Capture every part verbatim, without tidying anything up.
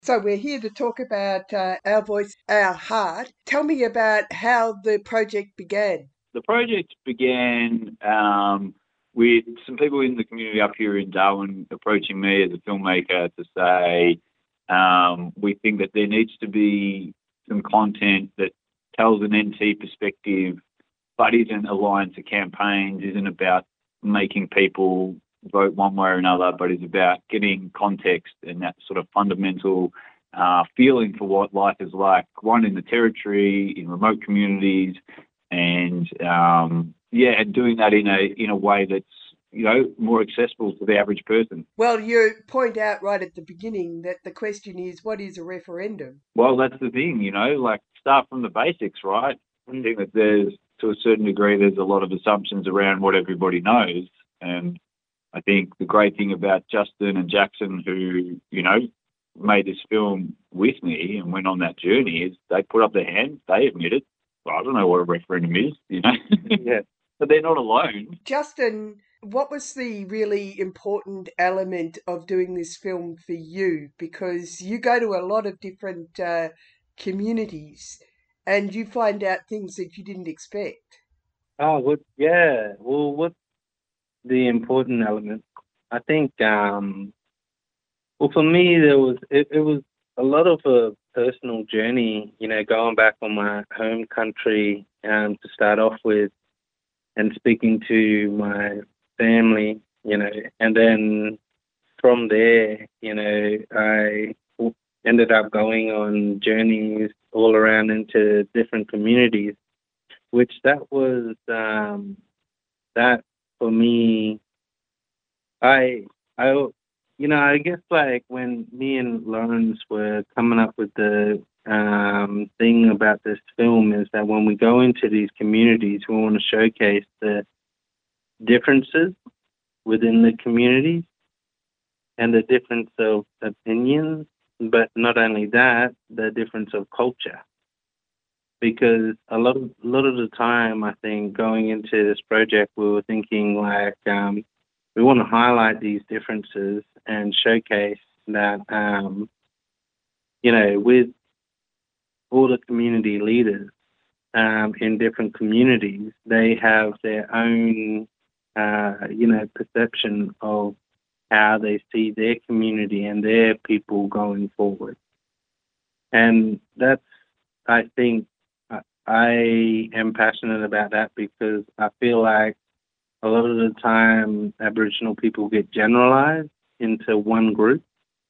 So we're here to talk about uh, Our Voice, Our Heart. Tell me about how the project began. The project began um, with some people in the community up here in Darwin approaching me as a filmmaker to say um, we think that there needs to be some content that tells an N T perspective but isn't aligned to campaigns, isn't about making people vote one way or another, but is about getting context and that sort of fundamental uh, feeling for what life is like, one in the territory, in remote communities, and um, yeah, and doing that in a in a way that's you know more accessible to the average person. Well, you point out right at the beginning that the question is, what is a referendum? Well, that's the thing, you know, like start from the basics, right? I think that there's to a certain degree there's a lot of assumptions around what everybody knows, and I think the great thing about Justin and Jackson, who you know made this film with me and went on that journey, is they put up their hands, they admitted, well, I don't know what a referendum is, you know. Yeah, but they're not alone. Justin, what was the really important element of doing this film for you? Because you go to a lot of different uh, communities and you find out things that you didn't expect. Oh, what? Yeah. Well, what's the important element? I think. Um, well, for me, there was it, it was a lot of a personal journey. You know, going back on my home country um, to start off with, and speaking to my family. You know, and then from there, you know, I w- ended up going on journeys all around into different communities, which that was um, that for me I, I, you know, I guess like when me and Lawrence were coming up with the um, thing about this film is that when we go into these communities, we want to showcase the differences within the communities and the difference of opinions, but not only that, the difference of culture. Because a lot of a lot of the time, I think going into this project, we were thinking like um, we want to highlight these differences and showcase that um, you know with all the community leaders um, in different communities, they have their own uh, you know perception of how they see their community and their people going forward, and that's I think I I am passionate about that because I feel like a lot of the time Aboriginal people get generalized into one group.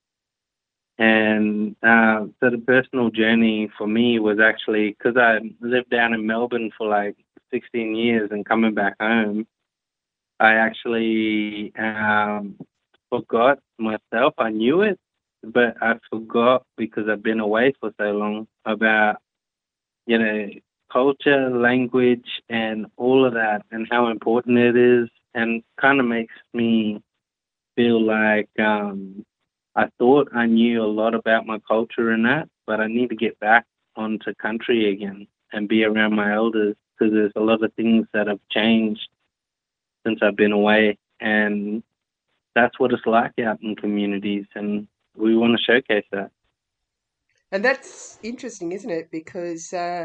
And uh, so the personal journey for me was actually because I lived down in Melbourne for like sixteen years and coming back home, I actually um, forgot myself. I knew it, but I forgot because I've been away for so long about, you know, culture, language, and all of that and how important it is. And kind of makes me feel like um, I thought I knew a lot about my culture and that, but I need to get back onto country again and be around my elders because there's a lot of things that have changed since I've been away. And that's what it's like out in communities. And we want to showcase that. And that's interesting, isn't it? Because uh,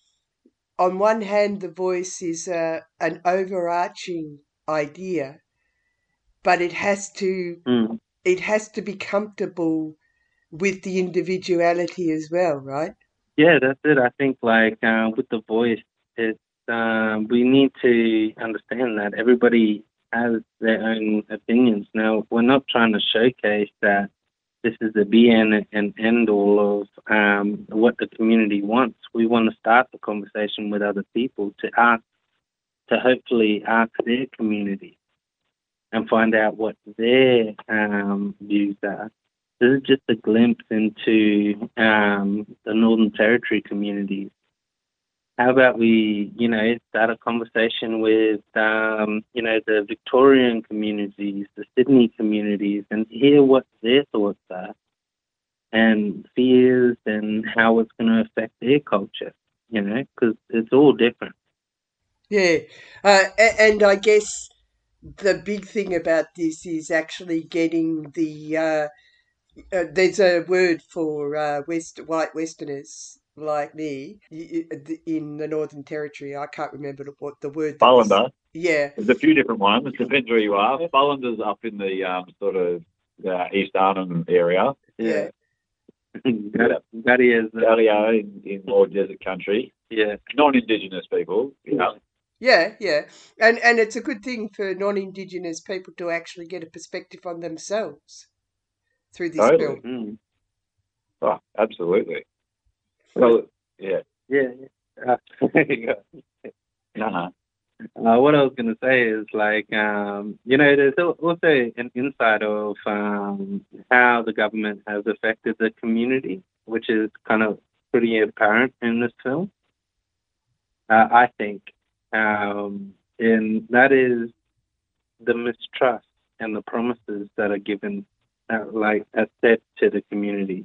on one hand, the voice is uh, an overarching idea, but it has to Mm. it has to be comfortable with the individuality as well, right? Yeah, that's it. I think like uh, with the voice, it's um, we need to understand that everybody has their own opinions. Now, we're not trying to showcase that this is the be and, and end all of um, what the community wants. We want to start the conversation with other people to ask, to hopefully ask their community and find out what their um, views are. This is just a glimpse into um, the Northern Territory communities. How about we, you know, start a conversation with, um, you know, the Victorian communities, the Sydney communities, and hear what their thoughts are and fears and how it's going to affect their culture, you know, because it's all different. Yeah, uh, a- and I guess the big thing about this is actually getting the uh, Uh, there's a word for uh, West white Westerners like me y- y- in the Northern Territory. I can't remember what the word that was. Bullender. Yeah, There's a few different ones. It depends where you are. Bullender's up in the um, sort of uh, East Arnhem area. yeah, Yeah. That, that is, uh, Galileo in, in more desert country. yeah. Non-Indigenous people. Yeah. yeah, yeah. And and it's a good thing for non-Indigenous people to actually get a perspective on themselves through this Totally. film. Mm. Oh, absolutely. Well, yeah. Yeah. Uh, Uh-huh. Uh, what I was going to say is like, um, you know, there's al- also an insight of um, how the government has affected the community, which is kind of pretty apparent in this film, uh, I think. Um, and that is the mistrust and the promises that are given, uh, like, are set to the community.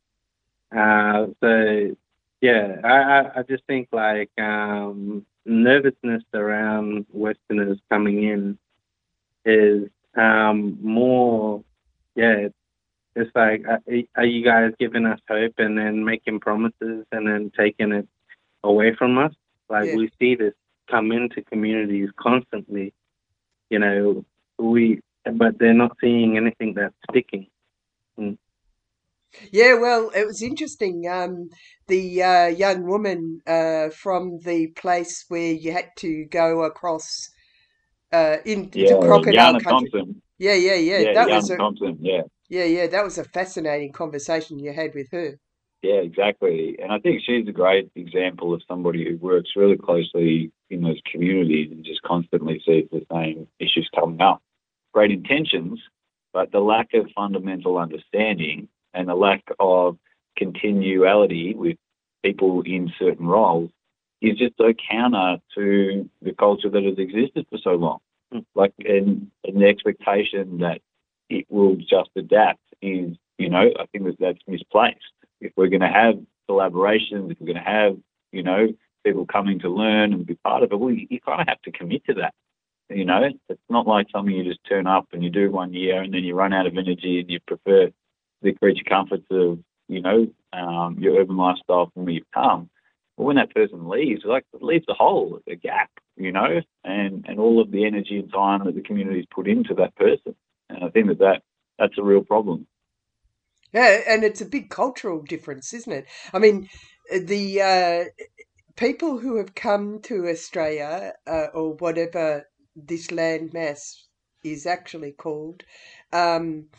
Uh, so yeah, I, I, I just think like um, nervousness around Westerners coming in is um, more, yeah, it's like, uh, are you guys giving us hope and then making promises and then taking it away from us? Like Yeah. we see this come into communities constantly, you know, we, but they're not seeing anything that's sticking. Mm. Yeah, well, it was interesting. Um, the uh, young woman uh, from the place where you had to go across uh, in the Yeah, crocodile Yana country. Thompson. Yeah, yeah, yeah. Yeah, That was Yana a Thompson. Yeah. yeah, yeah. That was a fascinating conversation you had with her. Yeah, exactly. And I think she's a great example of somebody who works really closely in those communities and just constantly sees the same issues coming up. Great intentions, but the lack of fundamental understanding and the lack of continuality with people in certain roles is just so counter to the culture that has existed for so long. Mm. Like, and, and the expectation that it will just adapt is, you know, I think that that's misplaced. If we're going to have collaborations, if we're going to have, you know, people coming to learn and be part of it, well, you, you kind of have to commit to that. You know, it's not like something you just turn up and you do one year and then you run out of energy and you prefer the creature comforts of, you know, um, your urban lifestyle from where you've come. But when that person leaves, like it leaves a hole, a gap, you know, and, and all of the energy and time that the community's put into that person. And I think that, that that's a real problem. Yeah, and it's a big cultural difference, isn't it? I mean, the uh, people who have come to Australia uh, or whatever this landmass is actually called um,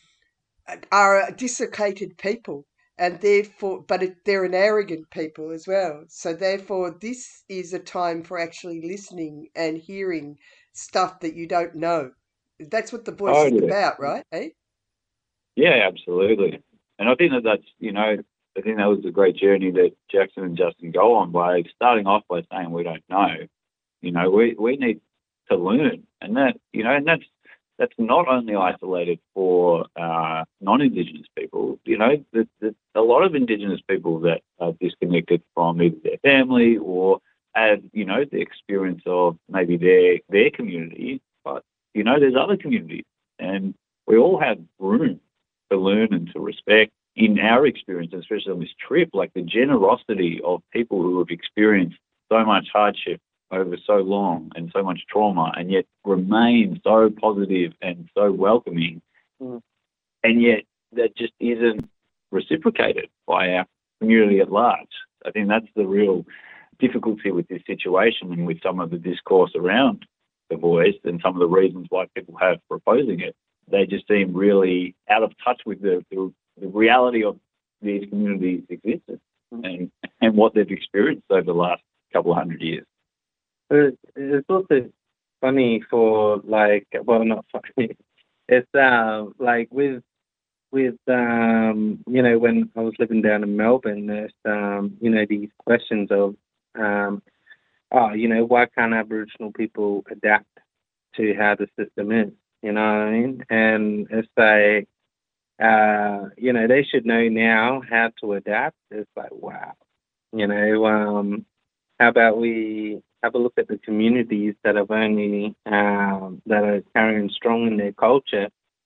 are a desiccated people. And therefore, but it, they're an arrogant people as well. So therefore, this is a time for actually listening and hearing stuff that you don't know. That's what the voice is Totally. about, right? Eh? Yeah, absolutely. And I think that that's, you know, I think that was a great journey that Jackson and Justin go on by starting off by saying we don't know. You know, we, we need to learn. And that, you know, and that's that's not only isolated for uh, non-Indigenous people. You know, there's, there's a lot of Indigenous people that are disconnected from either their family or have, you know, the experience of maybe their their community. But, you know, there's other communities. And we all have room to learn and to respect. In our experience, especially on this trip, like the generosity of people who have experienced so much hardship over so long and so much trauma and yet remain so positive and so welcoming, Mm. and yet that just isn't reciprocated by our community at large. I think that's the real difficulty with this situation and with some of the discourse around the voice and some of the reasons why people have proposing it. They just seem really out of touch with the, the, the reality of these communities' existence and, and what they've experienced over the last couple of hundred years. It's, it's also funny for like, well, not funny. It's uh, like with with um, you know, when I was living down in Melbourne, there's um, you know, these questions of um, oh, you know, why can't Aboriginal people adapt to how the system is? You know what I mean? And it's like, uh, you know, they should know now how to adapt. It's like, wow, you know, um, how about we have a look at the communities that have only um, that are carrying strong in their culture,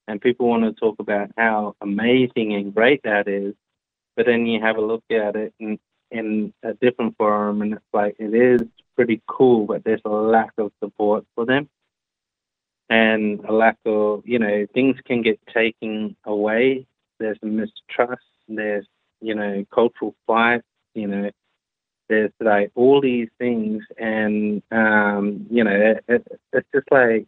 and people want to talk about how amazing and great that is, but then you have a look at it in, in a different forum, and it's like it is pretty cool, but there's a lack of support for them, and a lack of, you know, things can get taken away. There's mistrust. There's, you know, cultural fights. You know, there's like all these things, and um, you know, it, it, it's just like,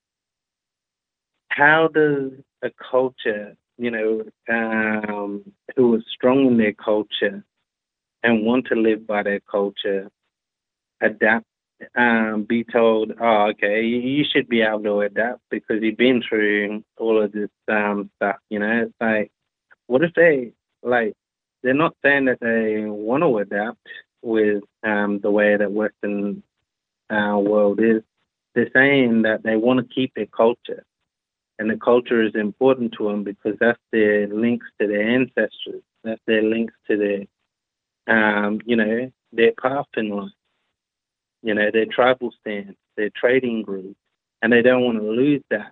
how does a culture, you know, um, who is strong in their culture and want to live by their culture, adapt, um, be told, oh, okay, you you should be able to adapt because you've been through all of this um, stuff, you know? It's like, what if they, like, they're not saying that they want to adapt with um, the way that Western uh, world is. They're saying that they want to keep their culture. And the culture is important to them because that's their links to their ancestors. That's their links to their, um, you know, their path in life. You know, their tribal stance, their trading group, and they don't want to lose that.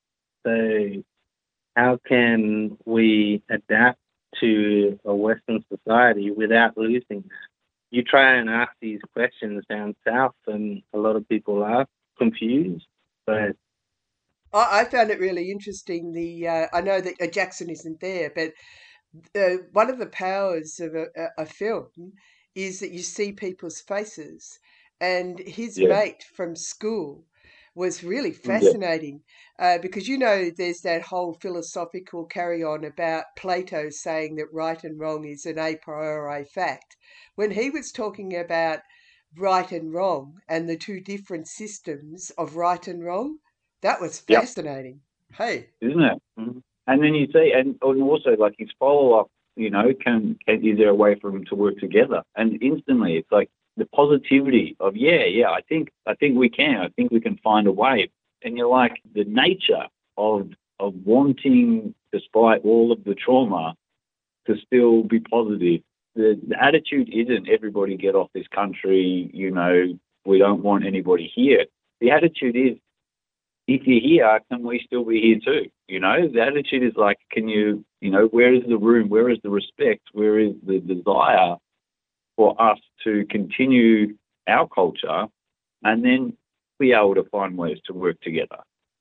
So how can we adapt to a Western society without losing that? You try and ask these questions down south, and a lot of people are confused. But I, I found it really interesting. The uh, I know that uh, Jackson isn't there, but uh, one of the powers of a, a a film is that you see people's faces. And his Yeah. mate from school was really Yeah. fascinating uh, because, you know, there's that whole philosophical carry on about Plato saying that right and wrong is an a priori fact. When he was talking about right and wrong and the two different systems of right and wrong, that was Yep. fascinating. Hey. Isn't it? Mhm. And then you see, and, and also like his follow up, you know, can, can is there a way for them to work together? And instantly, it's like the positivity of yeah, yeah. I think I think we can. I think we can find a way. And you're like the nature of of wanting, despite all of the trauma, to still be positive. The, the attitude isn't everybody get off this country. You know, we don't want anybody here. The attitude is, if you're here, can we still be here too? You know, the attitude is like, can you, you know, where is the room? Where is the respect? Where is the desire for us to continue our culture and then be able to find ways to work together?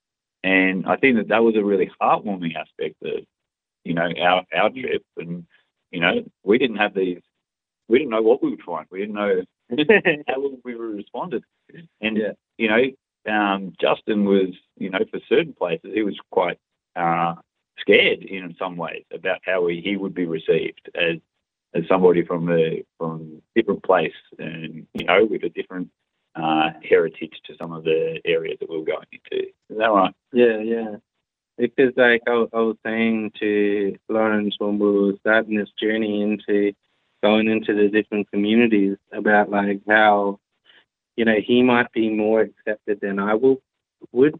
And I think that that was a really heartwarming aspect of, you know, our, our trip. And, you know, we didn't have these, we didn't know what we would find. We didn't know how we would responded. And, yeah, you know, um, Justin was, you know, for certain places, he was quite uh, scared in some ways about how he, he would be received as as somebody from a from different place and, you know, with a different uh, heritage to some of the areas that we were going into. Is that right? yeah, yeah. Because like I, I was saying to Lawrence when we were starting this journey into going into the different communities about like how, you know, he might be more accepted than I will would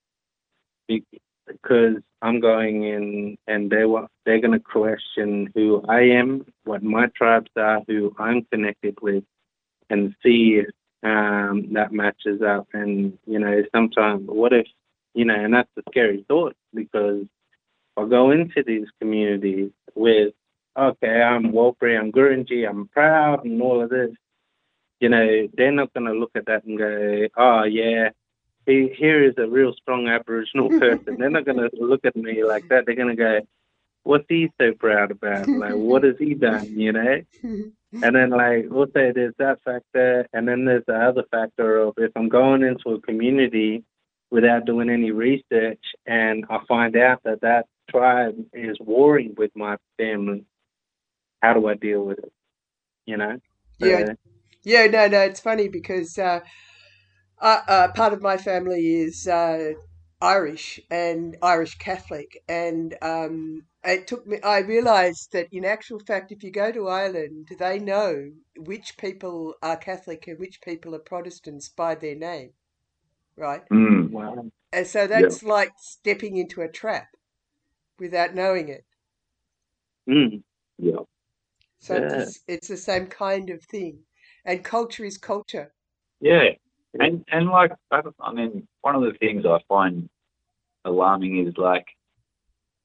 because I'm going in and they wa- they're going to question who I am, what my tribes are, who I'm connected with, and see if um, that matches up. And you know, sometimes what if, you know, and that's a scary thought because I'll go into these communities with, okay, I'm Warlpiri, I'm Gurindji, I'm proud, and all of this. You know, they're not going to look at that and go, oh, yeah, he, here is a real strong Aboriginal person. They're not going to look at me like that. They're going to go, what's he so proud about? Like, what has he done, you know? And then, like, also there's that factor. And then there's the other factor of if I'm going into a community without doing any research and I find out that that tribe is warring with my family, how do I deal with it, you know? Yeah, So, yeah, no, no, it's funny because uh, uh, uh, part of my family is uh, Irish and Irish Catholic, and um, it took me. I realised that in actual fact, if you go to Ireland, they know which people are Catholic and which people are Protestants by their name, right? Mm, wow. And so yeah, that's like stepping into a trap without knowing it. Mm, yeah. So it's yeah. the it's the same kind of thing, and culture is culture. Yeah. And, and like, I, I mean, one of the things I find alarming is like,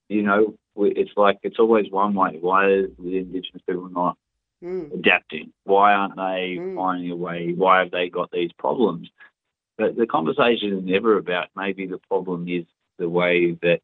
you know, we- it's like it's always one way. Why is the Indigenous people not Mm. adapting? Why aren't they Mm. finding a way? Why have they got these problems? But the conversation is never about maybe the problem is the way that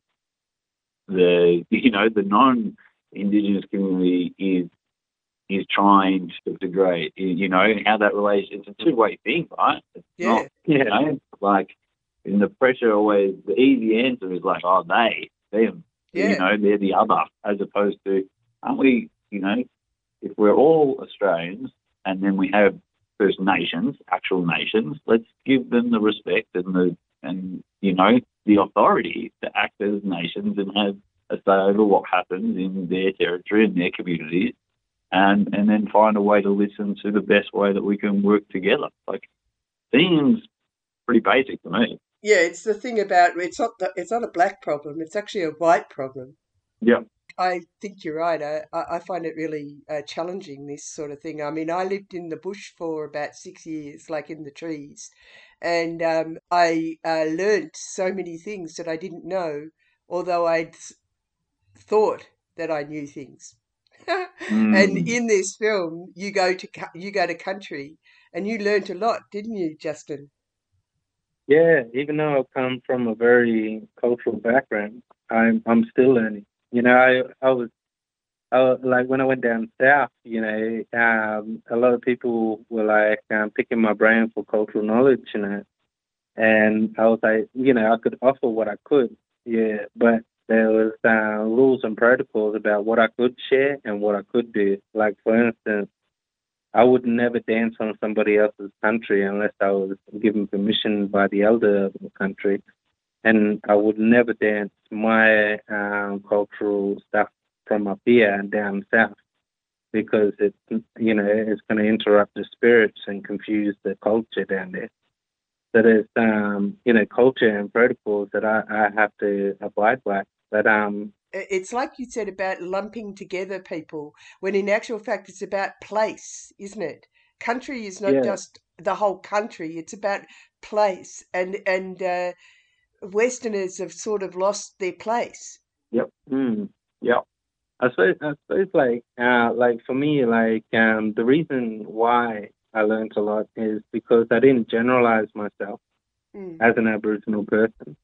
the you know the non-Indigenous community is is trying to degrade. You know, and how that relates. It's a two-way thing, right? It's Yeah. not. You Yeah. know, like in the pressure always the easy answer is like, oh, they, them. You Yeah. know, they're the other, as opposed to, aren't we? You know, if we're all Australians and then we have First Nations, actual nations, let's give them the respect and the and you know the authority to act as nations and have a say over what happens in their territory and their communities, and and then find a way to listen to the best way that we can work together. Like, seems pretty basic to me. Yeah, it's the thing about it's not the, it's not a black problem. It's actually a white problem. Yeah. I think you're right. I, I I find it really uh, challenging, this sort of thing. I mean, I lived in the bush for about six years, like in the trees, and um, I uh, learnt so many things that I didn't know, although I'd s- thought that I knew things. And Mm. in this film, you go to cou- you go to country, and you learnt a lot, didn't you, Justin? Yeah, even though I come from a very cultural background, I'm I'm still learning. You know, I I was I, was- like when I went down south, you know, um, a lot of people were like um, picking my brain for cultural knowledge, you know, and I was like, you know, I could offer what I could, yeah, but there was uh, rules and protocols about what I could share and what I could do. Like for instance, I would never dance on somebody else's country unless I was given permission by the elder of the country, and I would never dance my um, cultural stuff from up here and down south because it, you know, it's going to interrupt the spirits and confuse the culture down there. So there's, um, you know, culture and protocols that I, I have to abide by. But um, I- It's like you said about lumping together people, when in actual fact it's about place, isn't it? Country is not yeah, just the whole country; it's about place, and and uh, Westerners have sort of lost their place. Yep. mm, yeah. I suppose, I suppose, like, uh, like for me, like, um, the reason why I learned a lot is because I didn't generalize myself Mm. as an Aboriginal person.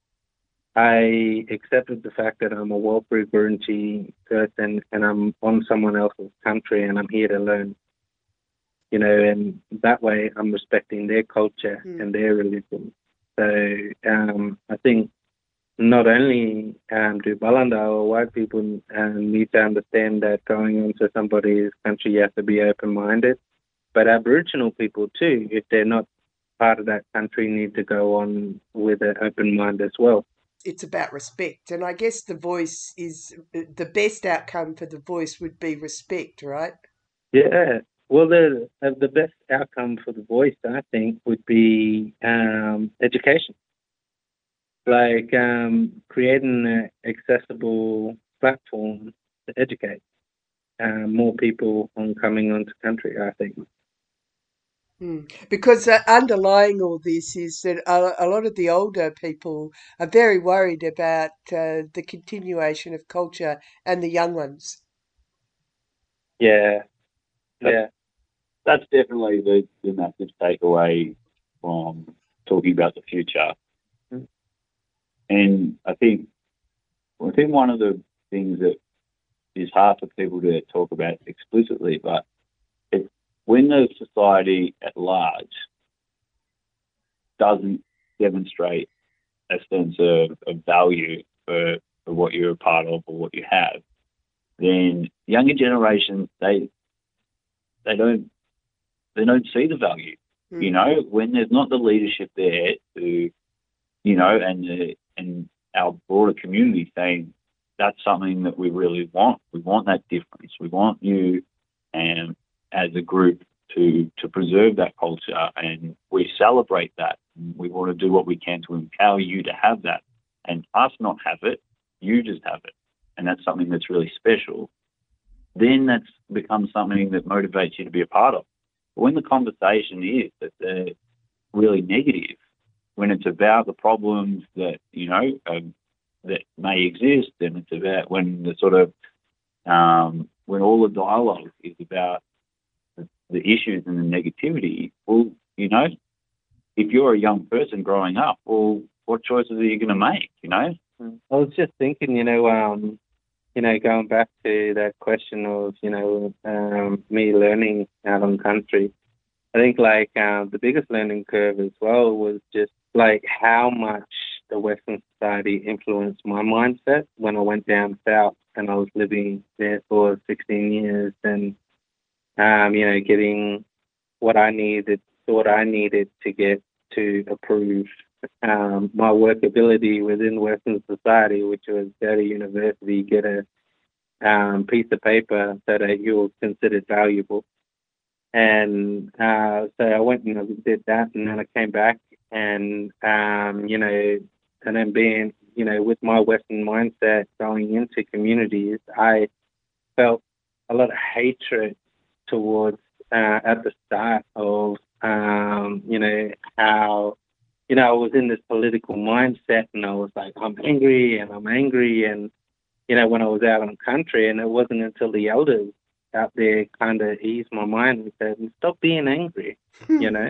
I accepted the fact that I'm a Warlpiri Gurindji person and I'm on someone else's country and I'm here to learn, you know, and that way I'm respecting their culture Mm. and their religion. So um, I think not only um, do Balanda or white people um, need to understand that going into somebody's country you have to be open-minded, but Aboriginal people too, if they're not part of that country, need to go on with an open mind as well. It's about respect, and I guess the voice is uh, the best outcome for the voice would be respect, right? Yeah. Well, the uh, the best outcome for the voice, I think, would be um, education, like um, creating an accessible platform to educate uh, more people on coming onto country. I think. Mm. Because uh, underlying all this is that a, a lot of the older people are very worried about uh, the continuation of culture and the young ones. Yeah. That's, Yeah. that's definitely the, the massive takeaway from talking about the future. Mm. And I think I think one of the things that is hard for people to talk about explicitly, but it, when the society at large doesn't demonstrate a sense of, of value for, for what you're a part of or what you have, then younger generations they they don't they don't see the value. You Mm. know, when there's not the leadership there to, you know, and the, and our broader community saying that's something that we really want. We want that difference. We want you, and as a group to to preserve that culture, and we celebrate that. We want to do what we can to empower you to have that, and us not have it. You just have it, and that's something that's really special. Then that's becomes something that motivates you to be a part of. But when the conversation is that they're really negative, when it's about the problems that, you know, are that may exist, and it's about when the sort of um, when all the dialogue is about the, the issues and the negativity. Well, you know, if you're a young person growing up, well, what choices are you going to make? You know, I was just thinking, you know, um, you know, going back to that question of, you know, um, me learning out on country. I think like uh, the biggest learning curve as well was just like how much the Western society influenced my mindset when I went down south and I was living there for sixteen years and, um, you know, getting what I needed, what I needed to get to approve um, my workability within Western society, which was go to university, get a um, piece of paper so that you're considered valuable. And uh, so I went and I did that, and then I came back, and um, you know, and then being, you know, with my Western mindset going into communities, I felt a lot of hatred towards uh, at the start of um, you know, how, you know, I was in this political mindset, and I was like, I'm angry and I'm angry, and you know, when I was out on country, and it wasn't until the elders out there kind of eased my mind and said, stop being angry, you know,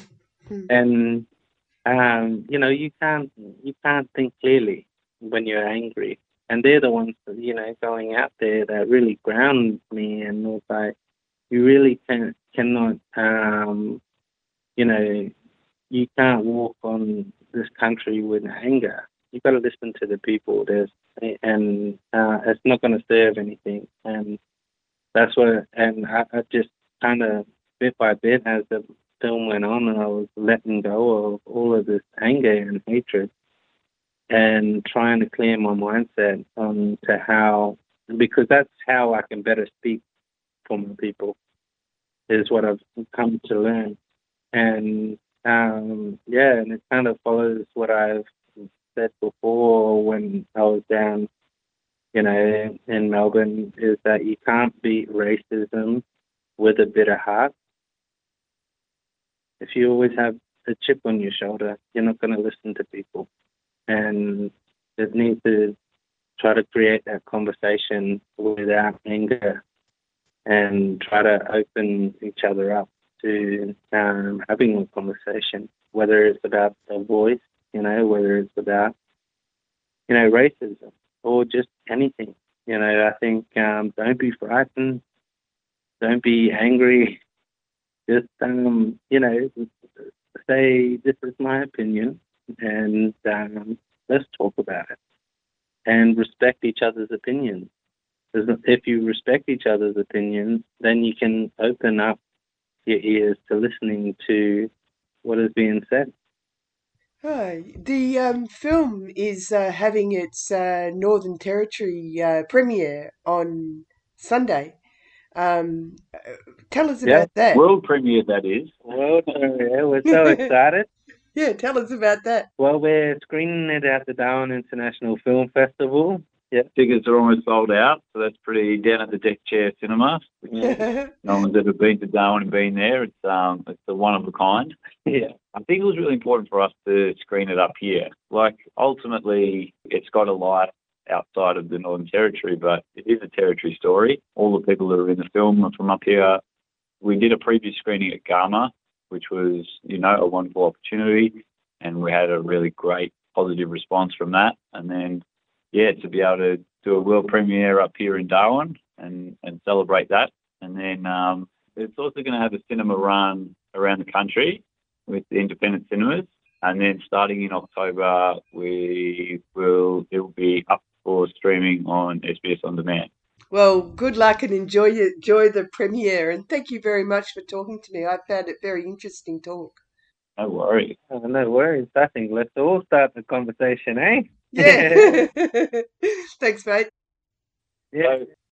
and um, you know, you can't you can't think clearly when you're angry, and they're the ones that, you know, going out there that really ground me, and was like, you really can cannot um, you know, you can't walk on this country with anger. You've got to listen to the people. There's and uh, it's not going to serve anything. And that's what. And I, I just kind of bit by bit, as the film went on, and I was letting go of all of this anger and hatred, and trying to clear my mindset on to how, because that's how I can better speak for my people. Is what I've come to learn. And um, yeah, and it kind of follows what I've said before when I was down, you know, in Melbourne, is that you can't beat racism with a bitter heart. If you always have a chip on your shoulder, you're not going to listen to people. And it needs to try to create that conversation without anger and try to open each other up to um, having a conversation, whether it's about a voice, you know, whether it's about, you know, racism or just anything. You know, I think um, don't be frightened, don't be angry, just, um, you know, say, this is my opinion, and um, let's talk about it and respect each other's opinions. If you respect each other's opinions, then you can open up your ears to listening to what is being said. Hi. The um, film is uh, having its uh, Northern Territory uh, premiere on Sunday. Um, uh, tell us Yeah, about that. world premiere that is. world premiere. We're so excited. Yeah, tell us about that. Well, we're screening it at the Darwin International Film Festival. Yeah, Tickets are almost sold out, so that's pretty down at the Deck Chair Cinema. yeah, No one's ever been to Darwin and been there. It's um, it's a one of a kind. yeah. I think it was really important for us to screen it up here. Like, ultimately, it's got a life outside of the Northern Territory, but it is a Territory story. All the people that are in the film are from up here. We did a previous screening at Gama, which was, you know, a wonderful opportunity, and we had a really great positive response from that. And then, yeah, to be able to do a world premiere up here in Darwin and, and celebrate that. And then um, it's also going to have a cinema run around the country with the independent cinemas. And then starting in October, we will it will be up for streaming on S B S On Demand. Well, good luck and enjoy enjoy the premiere. And thank you very much for talking to me. I found it very interesting talk. No worries. Oh, no worries. I think let's all start the conversation, eh? Yeah. Thanks, mate. Yeah.